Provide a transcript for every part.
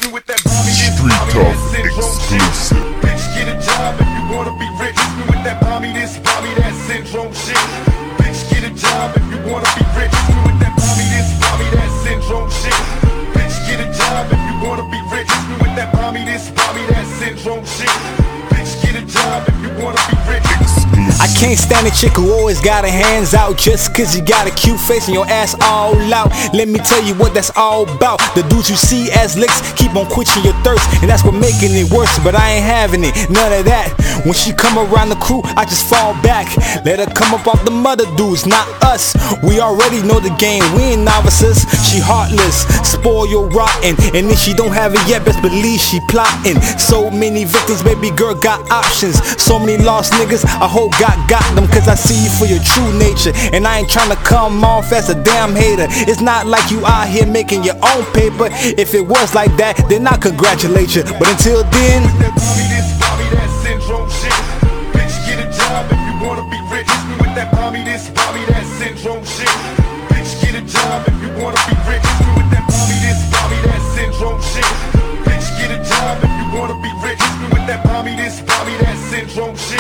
me with that mommy this, mommy that syndrome shit. Bitch, get a job if you wanna be rich. Hit me with that mommy this, mommy that syndrome shit. Bitch, get a job if you wanna be rich. Hit me with that mommy this, mommy that syndrome shit. Bitch, get a job if you wanna be rich. Hit me with that mommy this, mommy that syndrome shit. Bitch, get a job if you wanna be rich. I can't stand a chick who always got her hands out just cause you got a cute face and your ass all out. Let me tell you what that's all about. The dudes you see as licks keep on quenching your thirst, and that's what making it worse, but I ain't having it, none of that. When she come around the crew, I just fall back. Let her come up off the mother dudes, not us. We already know the game, we ain't novices. She heartless, spoiled, rotten, and if she don't have it yet, best believe she plotting. So many victims, baby girl got options. So many lost niggas, I hope God got them, cause I see you for your true nature, and I ain't tryna come off as a damn hater. It's not like you out here making your own paper. If it was like that, then I congratulate you, but until then, mommy this, mommy that syndrome shit. Bitch, get a job if you wanna be rich. Hit me with that mommy this, mommy that syndrome shit. Bitch, get a job if you wanna be rich. Hit me with that mommy this, mommy that syndrome shit. Bitch, get a job if you wanna be rich. Hit me with that mommy this, mommy that syndrome shit.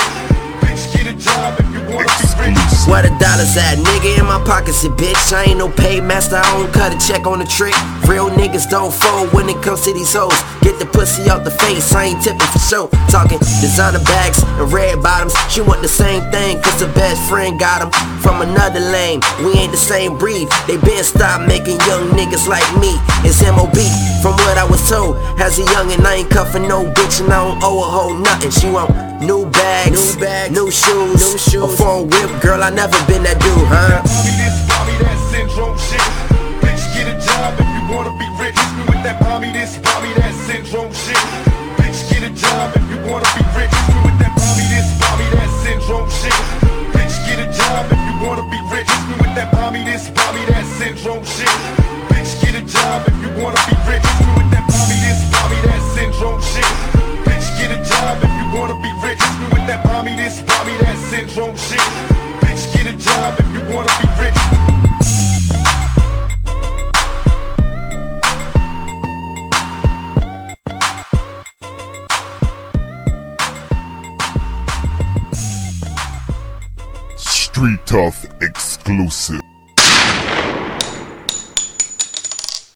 Where the dollars at? Nigga in my pockets, it bitch. I ain't no paymaster, I don't cut a check on the trick. Real niggas don't fold when it comes to these hoes. Get the pussy out the face, I ain't tipping for show. Talking designer bags and red bottoms. She want the same thing, cause her best friend got them from another lane. We ain't the same breed, they been stopped making young niggas like me. It's MOB, from what I was told. As a youngin', I ain't cuffin' no bitch and I don't owe a hoe nothing. She want new bags, new shoes, a phone whip, girl, I never been that dude, huh? Mommy this, mommy that syndrome shit. Bitch, get a job if you wanna be rich. Hit me with that mommy this, mommy that syndrome shit. Bitch, get a job if you wanna be rich. Hit me with that mommy this, mommy that syndrome shit. Bitch, get a job if you wanna be rich. Hit me with that mommy this, mommy that syndrome shit. Bitch, get a job if you wanna be rich. Hit me with that mommy this, mommy that syndrome shit. Bitch, get a job if you wanna be rich. Hit me with that mommy this, mommy that syndrome shit. Bitch, get a job if you wanna be rich. Street Tough exclusive.